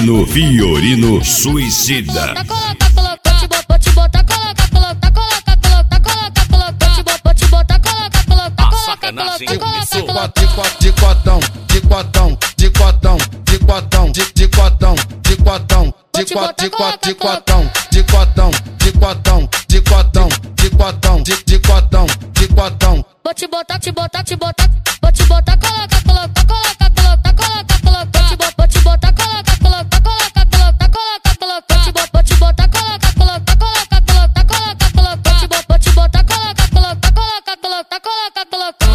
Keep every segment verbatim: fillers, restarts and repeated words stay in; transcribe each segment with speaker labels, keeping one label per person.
Speaker 1: Fiorino, Fiorino Suicida.
Speaker 2: Vou te botar, coloca, coloca, coloca, coloca, coloca, coloca. Vou te botar, coloca, coloca, coloca, coloca.
Speaker 3: De quatão, de quatão, de quatão, de quatão, de de quatão, de quatão, de quatão, de quatão, de quatão, de quatão, de quatão, de quatão, de quatão, de de quatão, de quatão.
Speaker 2: Vou te botar, te botar, te botar. Vou te botar, coloca, coloca, coloca, coloca, coloca, coloca. Vou te botar, coloca, coloca, coloca, coloca, coloca, coloca. Vou te botar, coloca, coloca, coloca, coloca, coloca, coloca. Vou te botar, coloca, coloca, coloca, coloca, coloca, coloca.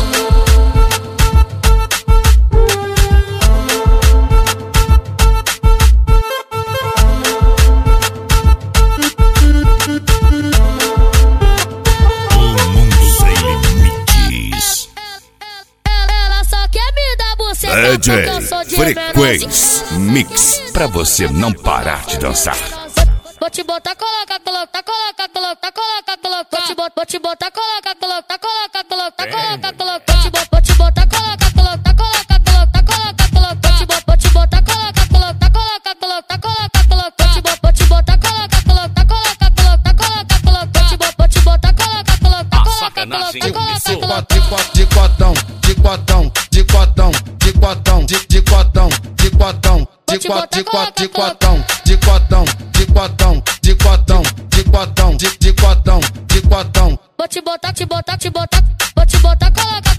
Speaker 1: D J Frequência Mix, pra você não parar de dançar.
Speaker 2: Vou te botar, coloca, coloca, coloca, coloca, coloca, coloca. Vou te botar, coloca, coloca, coloca, coloca, coloca, coloca. Vou te botar, coloca, coloca, coloca, coloca, coloca, coloca. Vou te botar, coloca, coloca, coloca, coloca, coloca, coloca. Vou te botar, coloca, coloca, coloca, coloca, coloca, coloca. Vou te botar, coloca, coloca, coloca, coloca, coloca.
Speaker 3: De quatão, de quatão, de quatão, de quatão, de de quatão, de quatão, de quatão, de quatão, de quatão, de quatão, de quatão, de quatão, de de quatão, de quatão.
Speaker 2: Vou te botar, te botar, te botar. Vou te botar, coloca.